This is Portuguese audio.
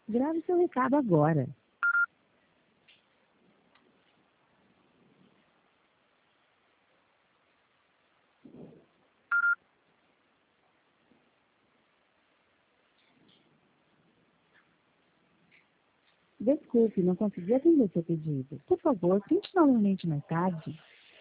Grave seu recado agora. Desculpe, não consegui atender seu pedido. Por favor, tente novamente mais tarde.